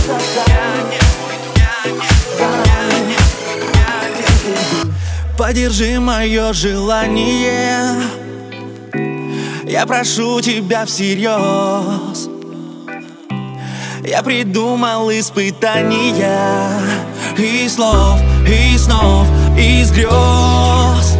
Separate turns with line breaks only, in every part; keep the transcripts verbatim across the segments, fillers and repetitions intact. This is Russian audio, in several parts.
Поддержи мое желание, я прошу тебя всерьез. Я придумал испытания и слов, и снов, из грез.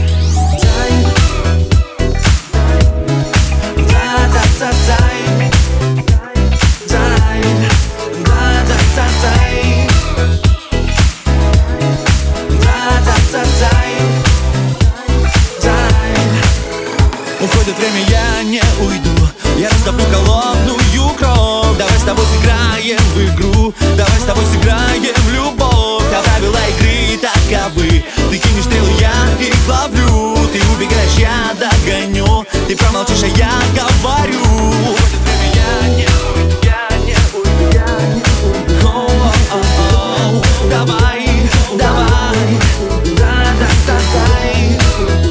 Уходит время, я не уйду, я растоплю холодную кровь. Давай с тобой сыграем в игру, давай с тобой сыграем в любовь. А правила игры таковы: ты кинешь стрелы, я их ловлю. Ты убегаешь, я догоню. Ты промолчишь, а я говорю. Уходит время, я не уйду, я не уйду, я не уйду. О-о-о-о. Давай, давай, да-да-да-дай.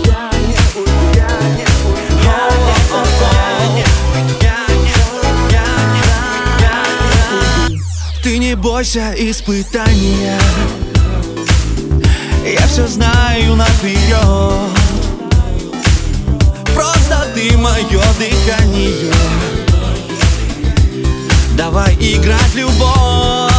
Ты не бойся испытания, я все знаю наперед. Просто ты мое дыхание. Давай играть в любовь.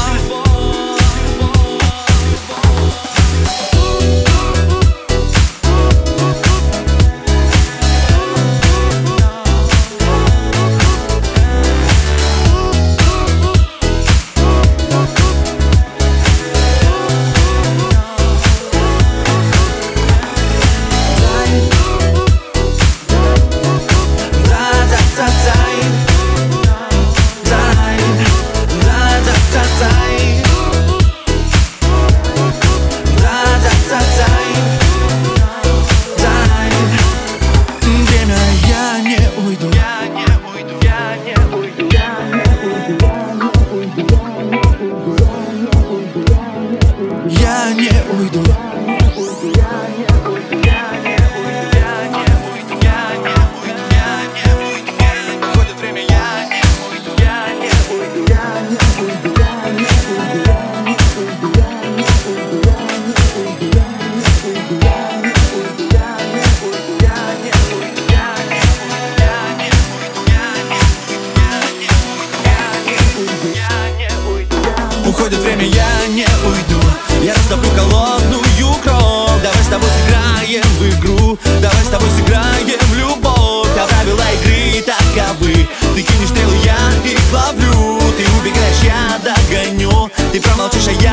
Я не уйду. Уходит время, я не уйду. Я не уйду. Я не уйду. Я не уйду. Я не уйду. Я не уйду. Я не уйду. Я не уйду. Я не уйду. Я не уйду. Я не уйду. Я не уйду. Я не уйду. Уходит время, я не уйду. Я растоплю холодную кровь. Давай с тобой сыграем в игру, давай с тобой сыграем в любовь. А правила игры таковы: ты кинешь стрелы, я их ловлю. Ты убегаешь, я догоню. Ты промолчишь, а я